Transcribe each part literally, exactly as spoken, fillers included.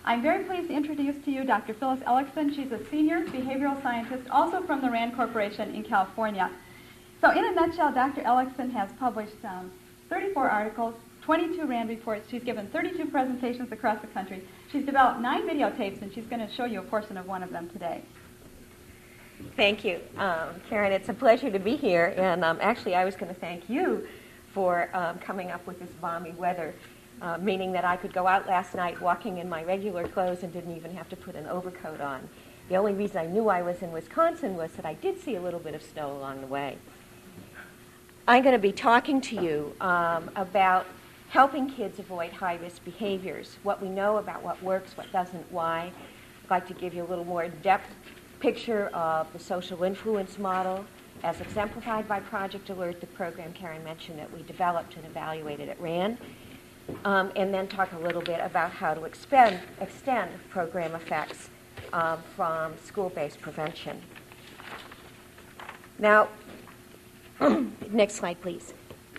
I'm very pleased to introduce to you Doctor Phyllis Ellickson. She's a senior behavioral scientist, also from the RAND Corporation in California. So in a nutshell, Doctor Ellickson has published um, thirty-four articles, twenty-two RAND reports. She's given thirty-two presentations across the country. She's developed nine videotapes, and she's going to show you a portion of one of them today. Thank you, um, Karen. It's a pleasure to be here. And um, actually, I was going to thank you for um, coming up with this balmy weather, uh, meaning that I could go out last night walking in my regular clothes and didn't even have to put an overcoat on. The only reason I knew I was in Wisconsin was that I did see a little bit of snow along the way. I'm going to be talking to you um, about helping kids avoid high-risk behaviors, what we know about what works, what doesn't, why. I'd like to give you a little more in-depth picture of the social influence model as exemplified by Project Alert, the program Karen mentioned that we developed and evaluated at RAND, um, and then talk a little bit about how to expend, extend program effects um, from school-based prevention. Now, next slide, please.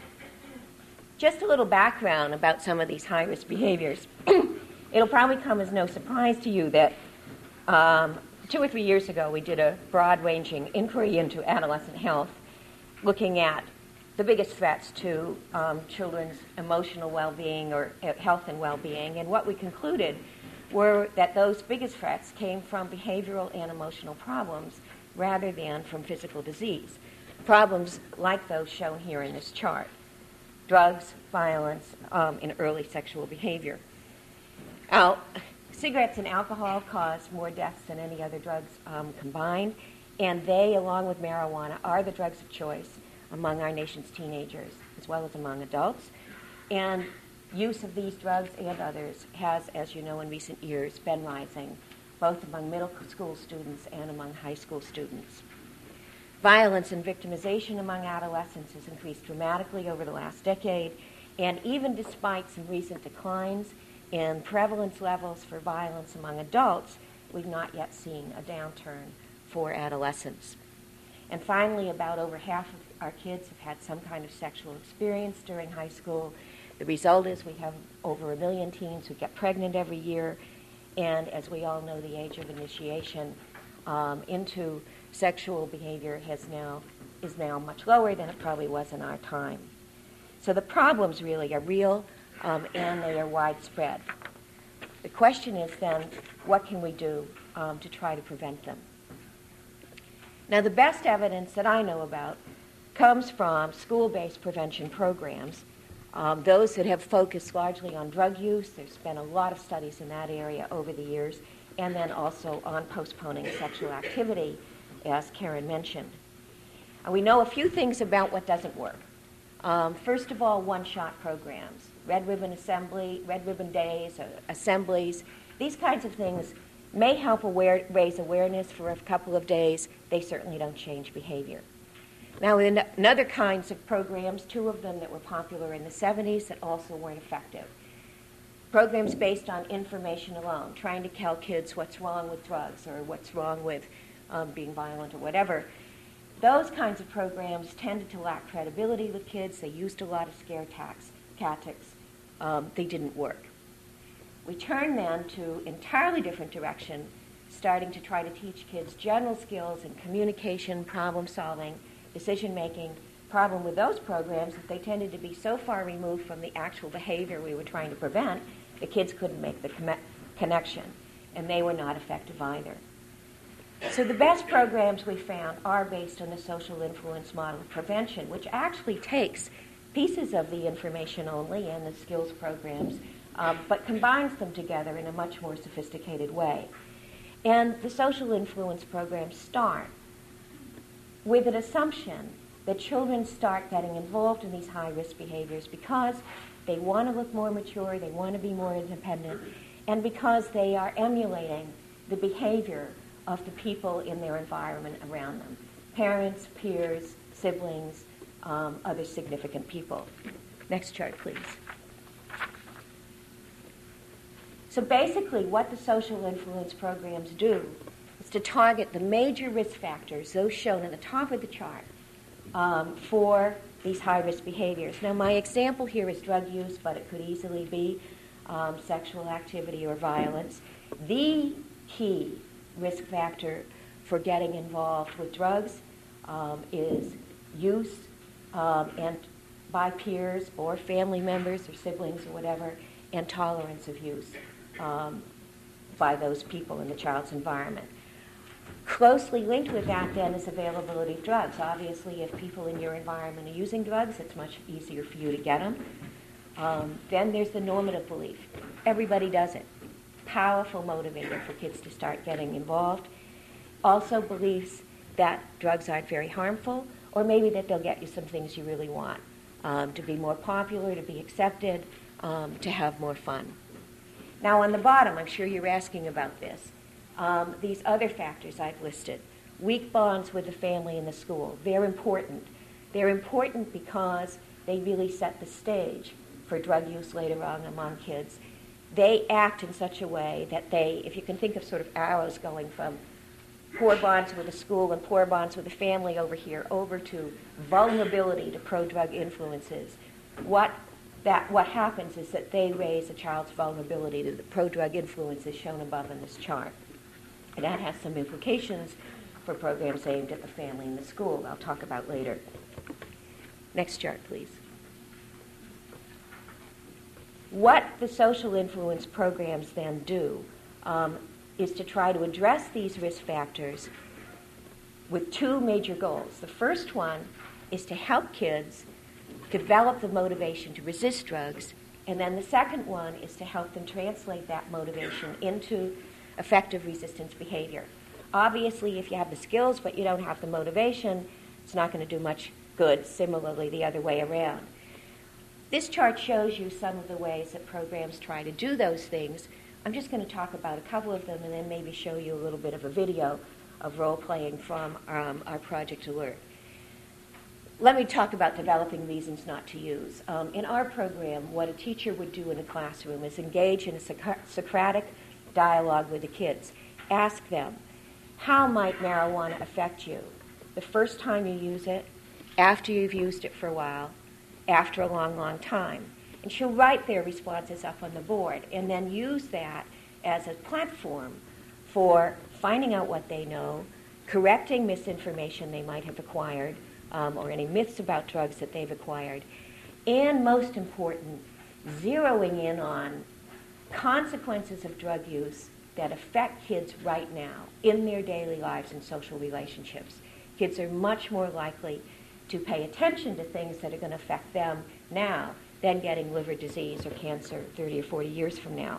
Just a little background about some of these high-risk behaviors. It'll probably come as no surprise to you that um, two or three years ago we did a broad-ranging inquiry into adolescent health, looking at the biggest threats to um, children's emotional well-being or uh, health and well-being, and what we concluded were that those biggest threats came from behavioral and emotional problems rather than from physical disease. Problems like those shown here in this chart: drugs, violence, um, and early sexual behavior. Now, cigarettes and alcohol cause more deaths than any other drugs um, combined, and they, along with marijuana, are the drugs of choice among our nation's teenagers, as well as among adults. And use of these drugs and others has, as you know, in recent years been rising, both among middle school students and among high school students. Violence and victimization among adolescents has increased dramatically over the last decade, and even despite some recent declines in prevalence levels for violence among adults, we've not yet seen a downturn for adolescents. And finally, about over half of our kids have had some kind of sexual experience during high school. The result is we have over a million teens who get pregnant every year, and as we all know, the age of initiation um, into sexual behavior has now is now much lower than it probably was in our time. So the problems really are real, um, and they are widespread. The question is then, what can we do um, to try to prevent them? Now, the best evidence that I know about comes from school-based prevention programs, um, those that have focused largely on drug use. There's been a lot of studies in that area over the years, and then also on postponing sexual activity, as Karen mentioned. And we know a few things about what doesn't work. Um, first of all, one-shot programs, red ribbon assembly, red ribbon days, uh, assemblies. These kinds of things may help aware, raise awareness for a couple of days. They certainly don't change behavior. Now, in, in other kinds of programs, two of them that were popular in the seventies that also weren't effective. Programs based on information alone, trying to tell kids what's wrong with drugs or what's wrong with Um, being violent or whatever. Those kinds of programs tended to lack credibility with kids. They used a lot of scare tax, tactics. Um, they didn't work. We turned then to entirely different direction, starting to try to teach kids general skills in communication, problem solving, decision making. Problem with those programs is they tended to be so far removed from the actual behavior we were trying to prevent, the kids couldn't make the com- connection, and they were not effective either. So the best programs we found are based on the social influence model of prevention, which actually takes pieces of the information only and the skills programs, um, but combines them together in a much more sophisticated way. And the social influence programs start with an assumption that children start getting involved in these high-risk behaviors because they want to look more mature, they want to be more independent, and because they are emulating the behavior of the people in their environment around them: parents, peers, siblings, um, other significant people. Next chart, please. So basically what the social influence programs do is to target the major risk factors, those shown at the top of the chart, um, for these high-risk behaviors. Now, my example here is drug use, but it could easily be um, sexual activity or violence. The key risk factor for getting involved with drugs um, is use um, and by peers or family members or siblings or whatever, and tolerance of use um, by those people in the child's environment. Closely linked with that, then, is availability of drugs. Obviously, if people in your environment are using drugs, it's much easier for you to get them. Um, then there's the normative belief. Everybody does it. Powerful motivator for kids to start getting involved. Also beliefs that drugs aren't very harmful, or maybe that they'll get you some things you really want. Um, to be more popular, to be accepted, um, to have more fun. Now on the bottom, I'm sure you're asking about this. Um, these other factors I've listed. Weak bonds with the family and the school. They're important. They're important because they really set the stage for drug use later on among kids. They act in such a way that they, if you can think of sort of arrows going from poor bonds with the school and poor bonds with the family over here, over to vulnerability to pro-drug influences, what that what happens is that they raise a child's vulnerability to the pro-drug influences shown above in this chart. And that has some implications for programs aimed at the family and the school I'll talk about later. Next chart, please. What the social influence programs then do um, is to try to address these risk factors with two major goals. The first one is to help kids develop the motivation to resist drugs, and then the second one is to help them translate that motivation into effective resistance behavior. Obviously, if you have the skills but you don't have the motivation, it's not going to do much good. Similarly, the other way around. This chart shows you some of the ways that programs try to do those things. I'm just going to talk about a couple of them and then maybe show you a little bit of a video of role-playing from um, our Project Alert. Let me talk about developing reasons not to use. Um, in our program, what a teacher would do in a classroom is engage in a Socratic dialogue with the kids. Ask them, how might marijuana affect you? The first time you use it, after you've used it for a while, after a long, long time. And she'll write their responses up on the board and then use that as a platform for finding out what they know, correcting misinformation they might have acquired, um, or any myths about drugs that they've acquired, and most important, zeroing in on consequences of drug use that affect kids right now in their daily lives and social relationships. Kids are much more likely to pay attention to things that are going to affect them now than getting liver disease or cancer thirty or forty years from now.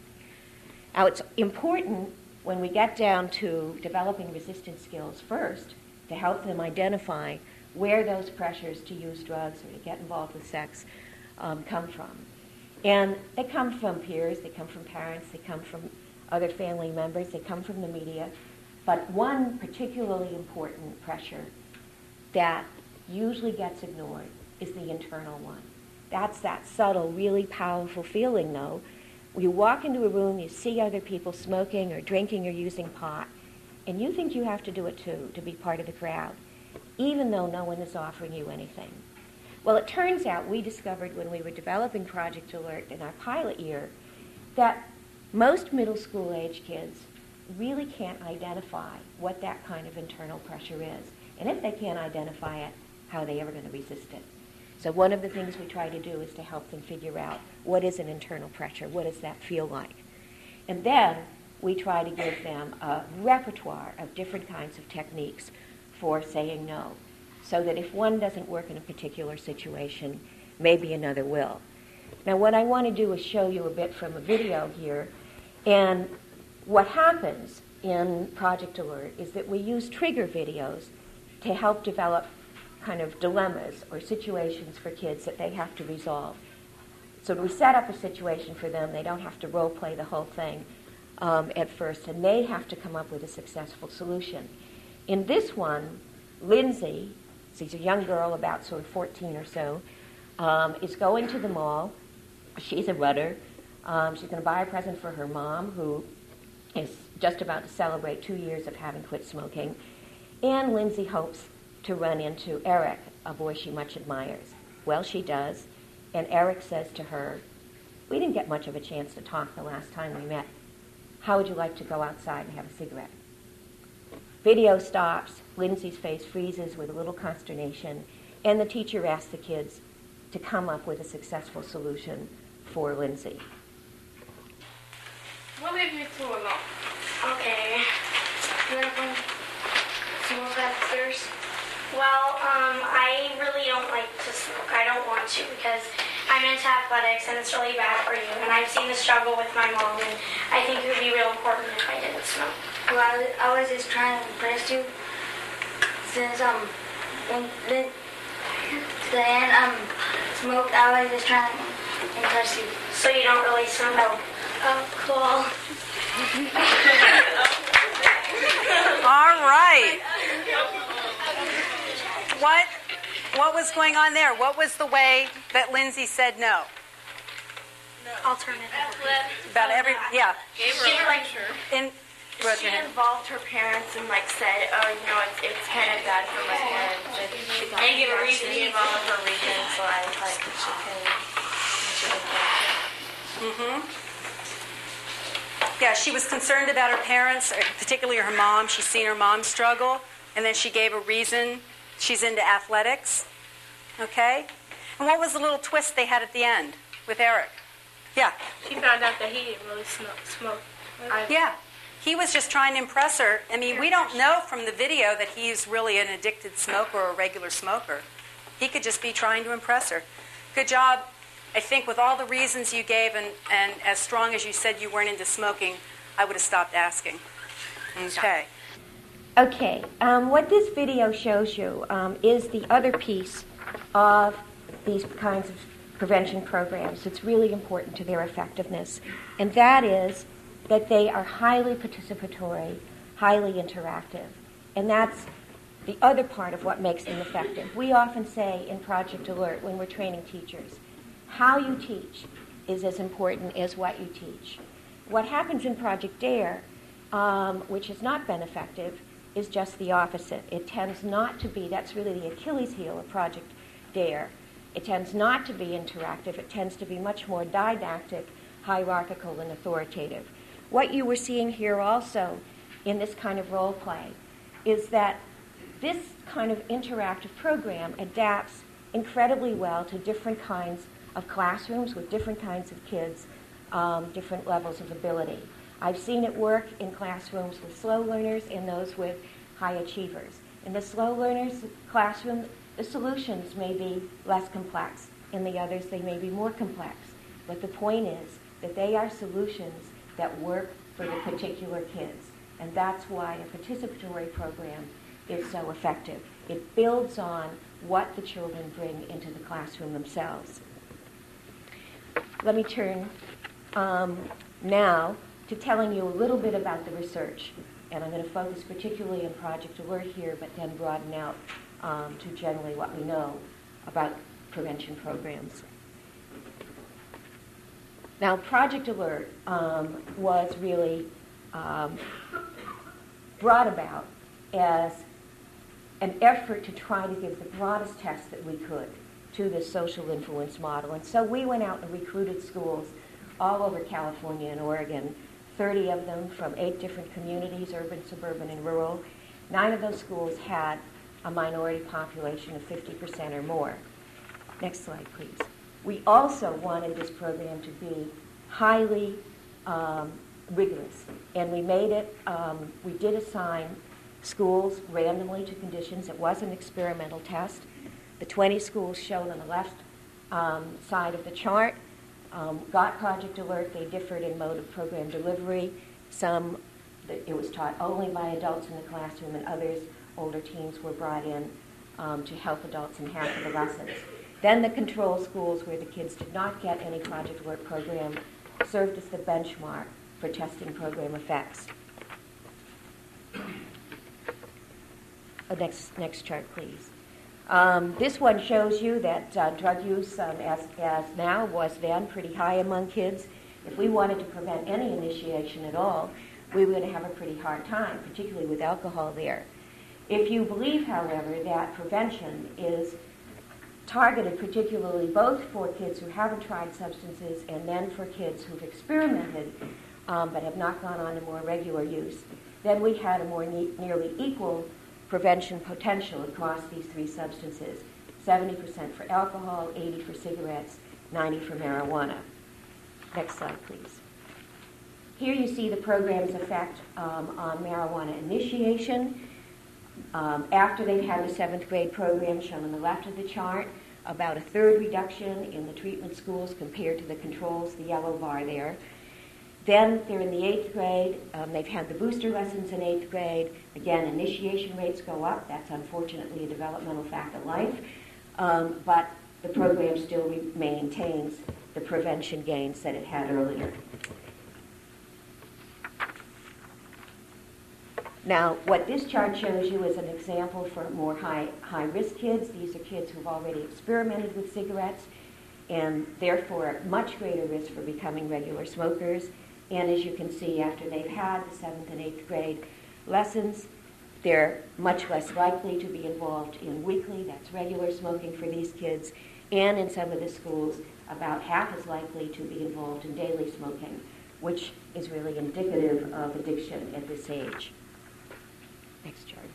Now, it's important when we get down to developing resistance skills first to help them identify where those pressures to use drugs or to get involved with sex um, come from. And they come from peers, they come from parents, they come from other family members, they come from the media. But one particularly important pressure that usually gets ignored is the internal one. That's that subtle, really powerful feeling, though. You walk into a room, you see other people smoking or drinking or using pot, and you think you have to do it too, to be part of the crowd, even though no one is offering you anything. Well, it turns out we discovered when we were developing Project Alert in our pilot year that most middle school age kids really can't identify what that kind of internal pressure is. And if they can't identify it, how are they ever going to resist it? So one of the things we try to do is to help them figure out what is an internal pressure, what does that feel like? And then we try to give them a repertoire of different kinds of techniques for saying no, so that if one doesn't work in a particular situation, maybe another will. Now what I want to do is show you a bit from a video here, and what happens in Project Alert is that we use trigger videos to help develop kind of dilemmas or situations for kids that they have to resolve. So we set up a situation for them. They don't have to role play the whole thing um, at first, and they have to come up with a successful solution. In this one, Lindsay, she's a young girl about sort of fourteen or so, um, is going to the mall. She's a runner. Um, she's going to buy a present for her mom, who is just about to celebrate two years of having quit smoking. And Lindsay hopes to run into Eric, a boy she much admires. Well, she does, and Eric says to her, We didn't get much of a chance to talk the last time we met. How would you like to go outside and have a cigarette? Video stops. Lindsay's face freezes with a little consternation, and the teacher asks the kids to come up with a successful solution for Lindsay. What made me throw him out? Okay. You want to bring smoke upstairs? Well, um, I really don't like to smoke. I don't want to because I'm into athletics and it's really bad for you. And I've seen the struggle with my mom, and I think it would be real important if I didn't smoke. Well, I was, I was just trying to impress you since um, when, then, then um, smoked. I was just trying to impress you. So you don't really smoke? No. Oh, cool. All right. What what was going on there? What was the way that Lindsay said no? Alternative. About every, yeah. Gave her a like, picture. In, She involved her parents and like said, oh, you know, it's it's kind of bad for my parents. And she and gave a reason. She involved her reason, so I thought she can. She can mm-hmm. Yeah, she was concerned about her parents, particularly her mom. She's seen her mom struggle, and then she gave a reason. She's into athletics. Okay? And what was the little twist they had at the end with Eric? Yeah. She found out that he didn't really smoke. smoke. I, Yeah. He was just trying to impress her. I mean, we don't know from the video that he's really an addicted smoker or a regular smoker. He could just be trying to impress her. Good job. I think with all the reasons you gave and, and as strong as you said you weren't into smoking, I would have stopped asking. Okay. Okay, um, what this video shows you um, is the other piece of these kinds of prevention programs. It's really important to their effectiveness, and that is that they are highly participatory, highly interactive, and that's the other part of what makes them effective. We often say in Project Alert when we're training teachers, how you teach is as important as what you teach. What happens in Project DARE, um, which has not been effective, is just the opposite. It tends not to be, that's really the Achilles heel of Project DARE. It tends not to be interactive. It tends to be much more didactic, hierarchical, and authoritative. What you were seeing here also in this kind of role play is that this kind of interactive program adapts incredibly well to different kinds of classrooms with different kinds of kids, um, different levels of ability. I've seen it work in classrooms with slow learners and those with high achievers. In the slow learners classroom, the solutions may be less complex. In the others, they may be more complex. But the point is that they are solutions that work for the particular kids. And that's why a participatory program is so effective. It builds on what the children bring into the classroom themselves. Let me turn um, now to telling you a little bit about the research. And I'm going to focus particularly on Project Alert here, but then broaden out um, to generally what we know about prevention programs. Now, Project Alert um, was really um, brought about as an effort to try to give the broadest test that we could to this social influence model. And so we went out and recruited schools all over California and Oregon, thirty of them from eight different communities, urban, suburban, and rural. Nine of those schools had a minority population of fifty percent or more. Next slide, please. We also wanted this program to be highly um, rigorous, and we made it, um, we did assign schools randomly to conditions. It was an experimental test. The twenty schools shown on the left um, side of the chart um, got Project Alert. They differed in mode of program delivery. Some, it was taught only by adults in the classroom, and others, older teens, were brought in um, to help adults in half of the lessons. Then the control schools, where the kids did not get any Project Alert program, served as the benchmark for testing program effects. Oh, next, next chart, please. Um, this one shows you that uh, drug use, um, as, as now, was then pretty high among kids. If we wanted to prevent any initiation at all, we were going to have a pretty hard time, particularly with alcohol there. If you believe, however, that prevention is targeted particularly both for kids who haven't tried substances and then for kids who've experimented um, but have not gone on to more regular use, then we had a more ne- nearly equal prevention potential across these three substances. seventy percent for alcohol, eighty for cigarettes, ninety for marijuana. Next slide, please. Here you see the program's effect um, on marijuana initiation. Um, after they've had the seventh grade program shown on the left of the chart, about a third reduction in the treatment schools compared to the controls, the yellow bar there. Then they're in the eighth grade. Um, they've had the booster lessons in eighth grade. Again, initiation rates go up. That's unfortunately a developmental fact of life. Um, but the program still re- maintains the prevention gains that it had earlier. Now, what this chart shows you is an example for more high, high-risk kids. These are kids who've already experimented with cigarettes and therefore at much greater risk for becoming regular smokers. And as you can see, after they've had the seventh and eighth grade lessons, they're much less likely to be involved in weekly, that's regular smoking for these kids, and in some of the schools, about half as likely to be involved in daily smoking, which is really indicative of addiction at this age. Next chart.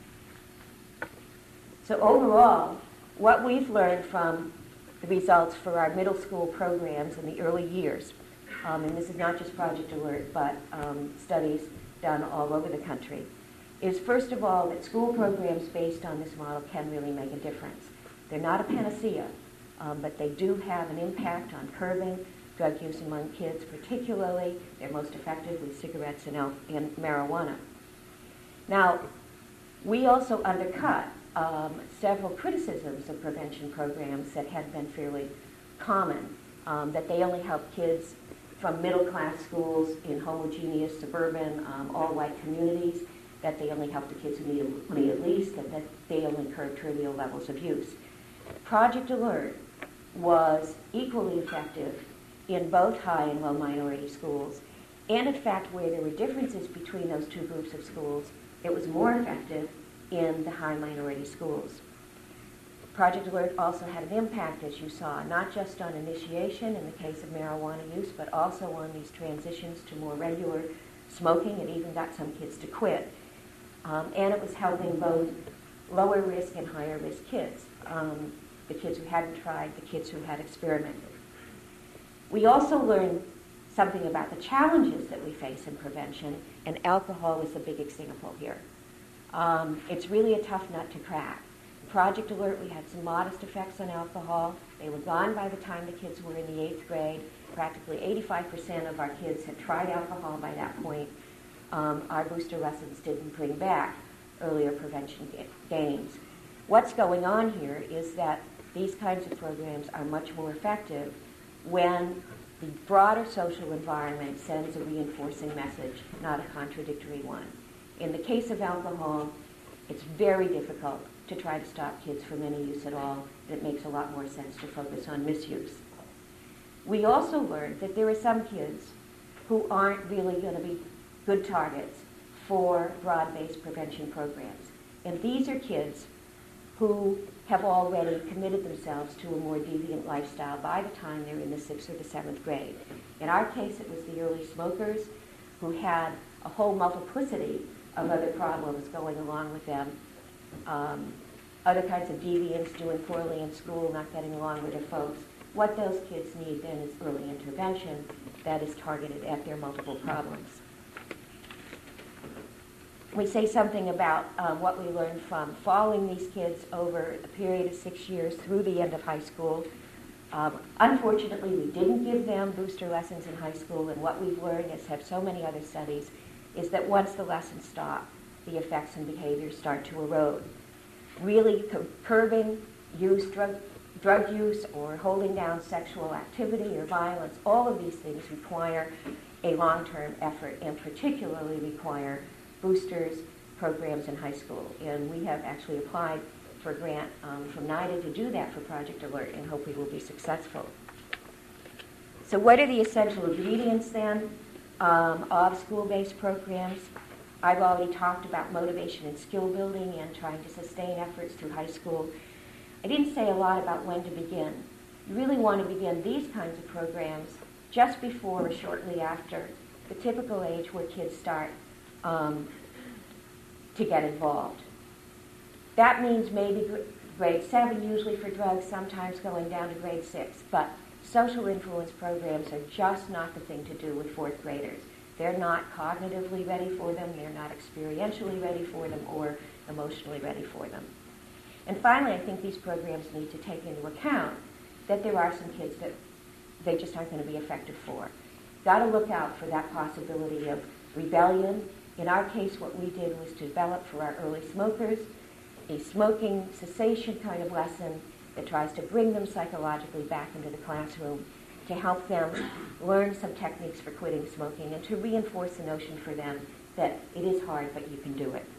So overall, what we've learned from the results for our middle school programs in the early years, um, and this is not just Project Alert, but um, studies done all over the country, is first of all that school programs based on this model can really make a difference. They're not a panacea, um, but they do have an impact on curbing drug use among kids, particularly they're most effective with cigarettes and, al- and marijuana. Now, we also undercut um, several criticisms of prevention programs that had been fairly common, um, that they only help kids from middle-class schools in homogeneous, suburban, um, all-white communities, that they only help the kids who need money at least, and that they only curb trivial levels of use. Project Alert was equally effective in both high and low minority schools, and in fact, where there were differences between those two groups of schools, it was more effective in the high minority schools. Project Alert also had an impact, as you saw, not just on initiation in the case of marijuana use, but also on these transitions to more regular smoking. It even got some kids to quit. Um, and it was helping both lower risk and higher risk kids, um, the kids who hadn't tried, the kids who had experimented. We also learned something about the challenges that we face in prevention, and alcohol is a big example here. Um, it's really a tough nut to crack. Project Alert, we had some modest effects on alcohol. They were gone by the time the kids were in the eighth grade. Practically eighty-five percent of our kids had tried alcohol by that point. Um, our booster lessons didn't bring back earlier prevention ga- gains. What's going on here is that these kinds of programs are much more effective when the broader social environment sends a reinforcing message, not a contradictory one. In the case of alcohol, it's very difficult to try to stop kids from any use at all. It makes a lot more sense to focus on misuse. We also learned that there are some kids who aren't really going to be good targets for broad-based prevention programs. And these are kids who have already committed themselves to a more deviant lifestyle by the time they're in the sixth or the seventh grade. In our case, it was the early smokers who had a whole multiplicity of other problems going along with them. Um, other kinds of deviance, doing poorly in school, not getting along with their folks. What those kids need then is early intervention that is targeted at their multiple problems. We say something about um, what we learned from following these kids over a period of six years through the end of high school. Um, unfortunately, we didn't give them booster lessons in high school, and what we've learned, as have so many other studies, is that once the lessons stop, the effects and behaviors start to erode. Really cu- curbing use, drug, drug use, or holding down sexual activity or violence, all of these things require a long-term effort and particularly require boosters programs in high school. And we have actually applied for a grant um, from NIDA to do that for Project Alert and hope we will be successful. So what are the essential ingredients then um, of school-based programs? I've already talked about motivation and skill building and trying to sustain efforts through high school. I didn't say a lot about when to begin. You really want to begin these kinds of programs just before or shortly after the typical age where kids start um, to get involved. That means maybe grade seven usually for drugs, sometimes going down to grade six. But social influence programs are just not the thing to do with fourth graders. They're not cognitively ready for them, they're not experientially ready for them, or emotionally ready for them. And finally, I think these programs need to take into account that there are some kids that they just aren't going to be effective for. Got to look out for that possibility of rebellion. In our case, what we did was to develop for our early smokers a smoking cessation kind of lesson that tries to bring them psychologically back into the classroom, to help them learn some techniques for quitting smoking, and to reinforce the notion for them that it is hard, but you can do it.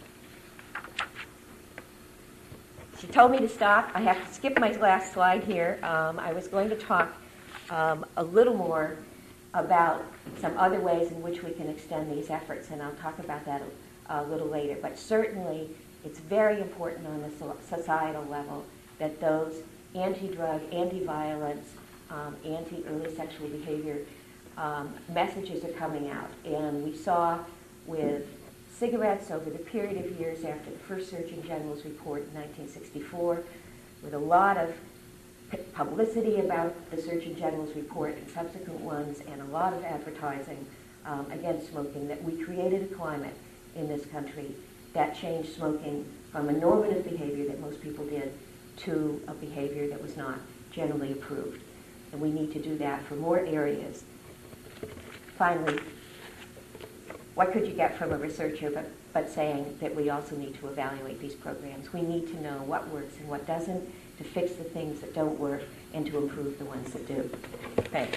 She told me to stop. I have to skip my last slide here. Um, I was going to talk um, a little more about some other ways in which we can extend these efforts, and I'll talk about that a, a little later. But certainly, it's very important on the societal level that those anti-drug, anti-violence, um, anti-early sexual behavior um, messages are coming out. And we saw with cigarettes over the period of years after the first Surgeon General's report in nineteen sixty-four, with a lot of publicity about the Surgeon General's report and subsequent ones, and a lot of advertising um, against smoking, that we created a climate in this country that changed smoking from a normative behavior that most people did to a behavior that was not generally approved. And we need to do that for more areas. Finally, what could you get from a researcher but, but saying that we also need to evaluate these programs? We need to know what works and what doesn't, to fix the things that don't work and to improve the ones that do. Thanks.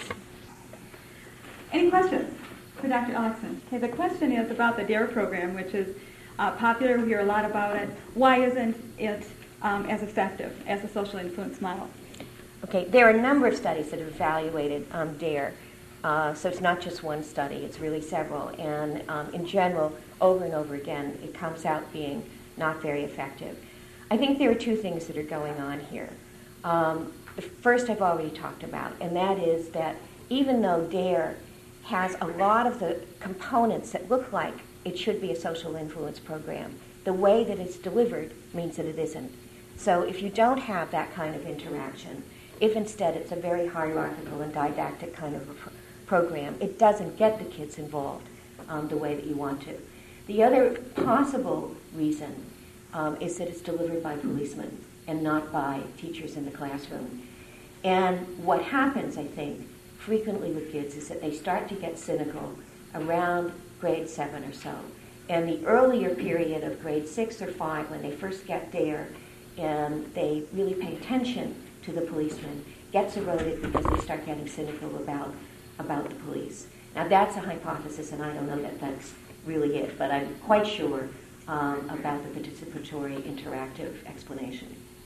Any questions for Doctor Ellickson? Okay, the question is about the DARE program, which is uh, popular. We hear a lot about it. Why isn't it um, as effective as a social influence model? Okay, there are a number of studies that have evaluated um, DARE. Uh, so it's not just one study, it's really several. And um, in general, over and over again, it comes out being not very effective. I think there are two things that are going on here. Um, the first I've already talked about, and that is that even though DARE has a lot of the components that look like it should be a social influence program, the way that it's delivered means that it isn't. So if you don't have that kind of interaction, if instead it's a very hierarchical and didactic kind of a pro- program, it doesn't get the kids involved um, the way that you want to. The other possible reason um, is that it's delivered by policemen and not by teachers in the classroom. And what happens, I think, frequently with kids is that they start to get cynical around grade seven or so. And the earlier period of grade six or five, when they first get there and they really pay attention to the policeman, gets eroded because they start getting cynical about about the police. Now that's a hypothesis, and I don't know that that's really it, but I'm quite sure um, about the participatory interactive explanation.